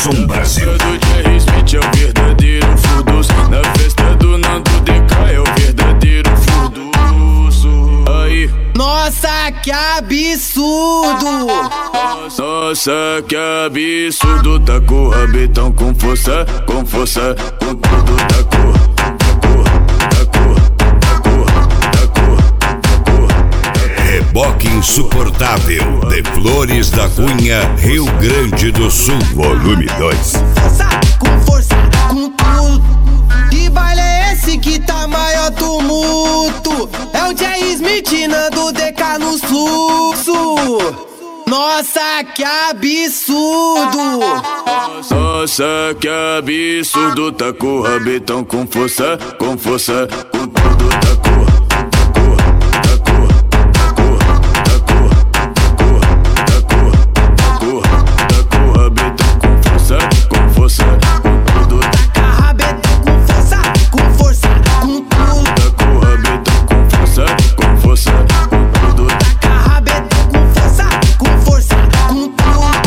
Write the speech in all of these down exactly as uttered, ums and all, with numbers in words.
Som Brasil. Do Jerry Smith é o verdadeiro furdunço. Na festa do Nando D K é o verdadeiro furdunço. Aí. Nossa, que absurdo! Nossa, que absurdo. Tá com o rabetão com força, com força, com tudo. Tá com, tá com, tá com, tá com, tá com. Reboque insuportável de Flores da Cunha, Rio Grande do Sul, volume dois. Força, com força, com tudo. Que baile é esse que tá maior tumulto? É o Jerry Smith, Nando D K no fluxo. Nossa, que absurdo! Nossa, que absurdo. Tá com o rabetão com força, com força, com tudo. Tá com, tá com, tá com, tá com, tá com, tá com, tá com, tá com o rabetão com força, com força, com tudo. Taca rabetão com força, com força, com tudo. Tá com o rabetão com força, com força, com tudo. Taca rabetão com força, com força, com tudo.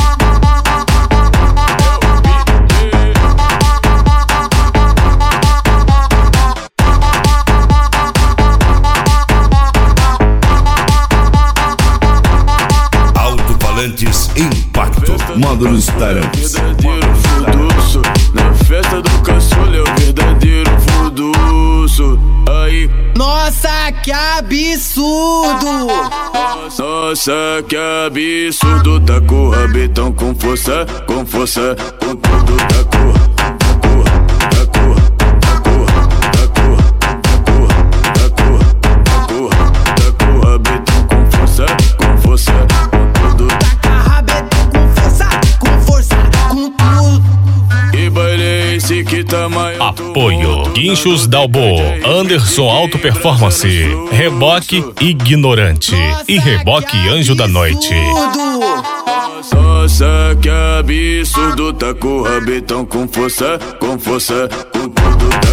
Alto-falantes Impacto, módulos Tarantes. Verdadeiro furdunço. Na festa do caçula é o verdadeiro furdunço. Aí. Nossa, que absurdo! Nossa, que absurdo. Tá com o rabetão com força, com força, com tudo. Tá com, tá com, tá com, tá com, tá com, tá com, tá com, tá com o rabetão com força, com força, com tudo. Taca rabetão com força, com força, com tudo. Que baile é esse que tá maior? Apoio Guinchos Dalbo, Anderson Auto Performance, Reboque Ignorante e Reboque Anjo da Noite. Nossa, que absurdo. Tá com o rabetão com força, com força, com tudo. Tá